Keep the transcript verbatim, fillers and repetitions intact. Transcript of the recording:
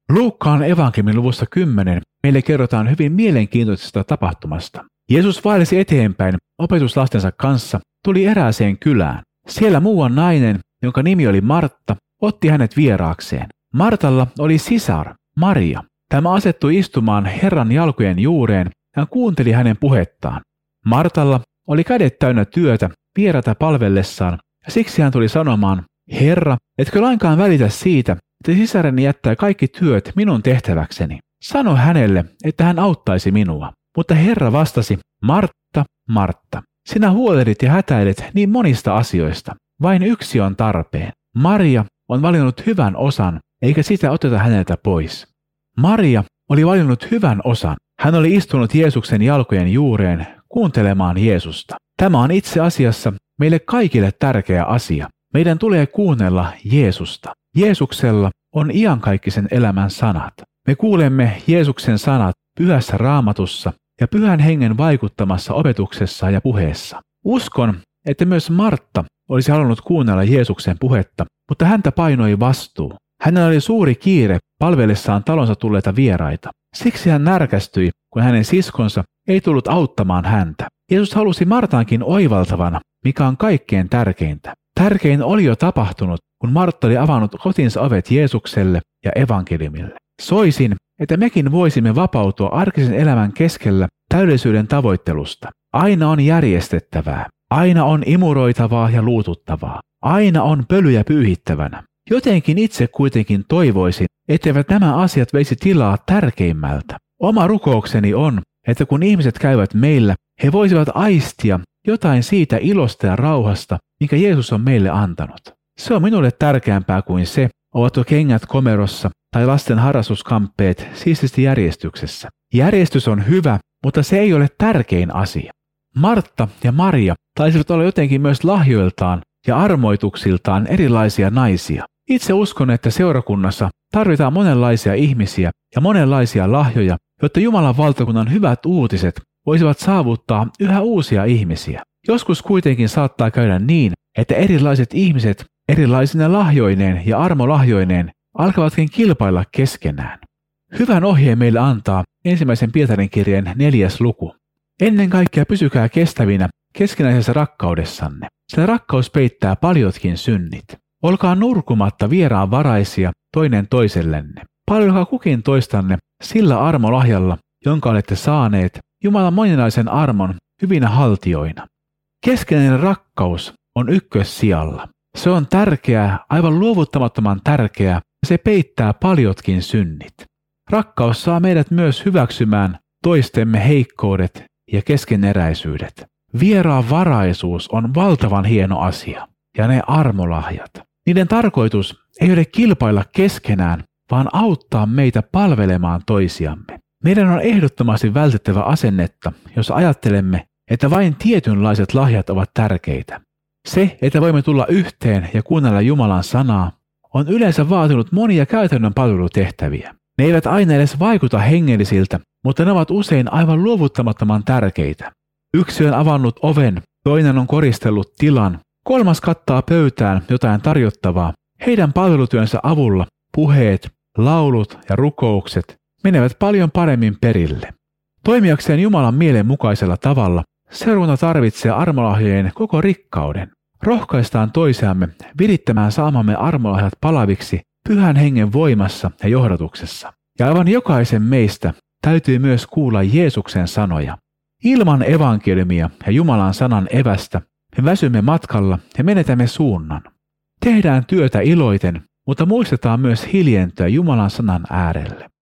Luukkaan evankeliumin luvussa kymmenen meille kerrotaan hyvin mielenkiintoisesta tapahtumasta. Jeesus vaellsi eteenpäin opetuslastensa kanssa, tuli erääseen kylään. Siellä muuan nainen, jonka nimi oli Martta, otti hänet vieraakseen. Martalla oli sisar, Maria. Tämä asettui istumaan Herran jalkojen juureen ja kuunteli hänen puhettaan. Martalla oli kädet täynnä työtä vieraita palvellessaan, ja siksi hän tuli sanomaan, Herra, etkö lainkaan välitä siitä, että sisareni jättää kaikki työt minun tehtäväkseni? Sano hänelle, että hän auttaisi minua. Mutta Herra vastasi, Martta, Martta, sinä huolehdit ja hätäilet niin monista asioista. Vain yksi on tarpeen. Maria on valinnut hyvän osan, eikä sitä oteta häneltä pois. Maria oli valinnut hyvän osan. Hän oli istunut Jeesuksen jalkojen juureen kuuntelemaan Jeesusta. Tämä on itse asiassa meille kaikille tärkeä asia. Meidän tulee kuunnella Jeesusta. Jeesuksella on iankaikkisen elämän sanat. Me kuulemme Jeesuksen sanat Pyhässä Raamatussa ja Pyhän Hengen vaikuttamassa opetuksessa ja puheessa. Uskon, että myös Martta olisi halunnut kuunnella Jeesuksen puhetta, mutta häntä painoi vastuu. Hänellä oli suuri kiire palvellessaan talonsa tulleita vieraita. Siksi hän närkästyi, kun hänen siskonsa ei tullut auttamaan häntä. Jeesus halusi Martankin oivaltavana, mikä on kaikkein tärkeintä. Tärkein oli jo tapahtunut, kun Martta oli avannut kotinsa ovet Jeesukselle ja evankeliumille. Soisin, että mekin voisimme vapautua arkisen elämän keskellä täydellisyyden tavoittelusta. Aina on järjestettävää. Aina on imuroitavaa ja luututtavaa. Aina on pölyjä pyyhittävänä. Jotenkin itse kuitenkin toivoisin, etteivät nämä asiat veisi tilaa tärkeimmältä. Oma rukoukseni on, että kun ihmiset käyvät meillä, he voisivat aistia jotain siitä ilosta ja rauhasta, minkä Jeesus on meille antanut. Se on minulle tärkeämpää kuin se, ovatko kengät komerossa tai lasten harrastuskamppeet siististi järjestyksessä. Järjestys on hyvä, mutta se ei ole tärkein asia. Martta ja Maria taisivat olla jotenkin myös lahjoiltaan ja armoituksiltaan erilaisia naisia. Itse uskon, että seurakunnassa tarvitaan monenlaisia ihmisiä ja monenlaisia lahjoja, jotta Jumalan valtakunnan hyvät uutiset voisivat saavuttaa yhä uusia ihmisiä. Joskus kuitenkin saattaa käydä niin, että erilaiset ihmiset erilaisine lahjoineen ja armolahjoineen alkavatkin kilpailla keskenään. Hyvän ohjeen meille antaa ensimmäisen Pietarin kirjeen neljäs luku. Ennen kaikkea pysykää kestävinä keskinäisessä rakkaudessanne, sillä rakkaus peittää paljotkin synnit. Olkaa nurkumatta vieraanvaraisia toinen toisellenne. Palvelkaa kukin toistanne sillä armolahjalla, jonka olette saaneet Jumalan moninaisen armon hyvinä haltioina. Keskinäinen rakkaus on ykkössijalla. Se on tärkeää, aivan luovuttamattoman tärkeää, ja se peittää paljotkin synnit. Rakkaus saa meidät myös hyväksymään toistemme heikkoudet ja keskeneräisyydet. Vieraanvaraisuus on valtavan hieno asia, ja ne armolahjat. Niiden tarkoitus ei ole kilpailla keskenään, vaan auttaa meitä palvelemaan toisiamme. Meidän on ehdottomasti vältettävä asennetta, jos ajattelemme, että vain tietynlaiset lahjat ovat tärkeitä. Se, että voimme tulla yhteen ja kuunnella Jumalan sanaa, on yleensä vaatinut monia käytännön palvelutehtäviä. Ne eivät aina edes vaikuta hengellisiltä, mutta ne ovat usein aivan luovuttamattoman tärkeitä. Yksi on avannut oven, toinen on koristellut tilan, kolmas kattaa pöytään jotain tarjottavaa. Heidän palvelutyönsä avulla puheet, laulut ja rukoukset menevät paljon paremmin perille. Toimijakseen Jumalan mielen mukaisella tavalla seurakunta tarvitsee armolahjojen koko rikkauden. Rohkaistaan toisiamme virittämään saamamme armolahjat palaviksi Pyhän Hengen voimassa ja johdatuksessa. Ja aivan jokaisen meistä täytyy myös kuulla Jeesuksen sanoja. Ilman evankeliumia ja Jumalan sanan evästä me väsymme matkalla ja menetämme suunnan. Tehdään työtä iloiten, mutta muistetaan myös hiljentyä Jumalan sanan äärelle.